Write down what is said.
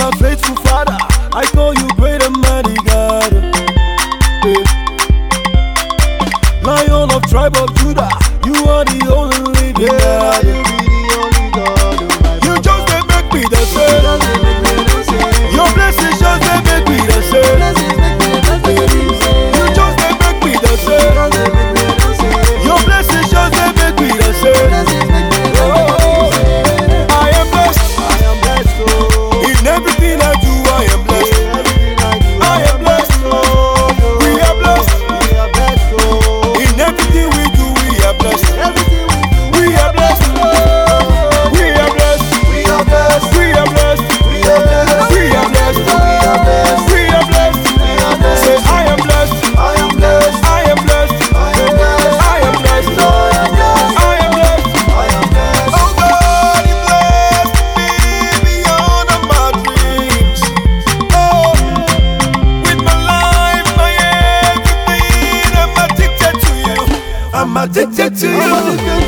my faithful Father. I call you great and mighty God. Lion of tribe of Judah, you are the only living God. You just dey make me the same. Your blessings just dey make me the same. You just dey make me the same. Your blessings just dey make me the same. I am blessed. In everything I do, I am blessed. I am blessed. We are blessed. In everything we do, we are blessed. We are blessed. We are blessed. We are blessed. We are blessed. We are blessed. We are blessed. We are blessed. Say I am blessed. I am blessed. I am blessed. I am blessed. I am blessed. Oh God, you blessed me beyond all my dreams. Oh, with my life, my everything, I'm addicted to you. I'm addicted to you.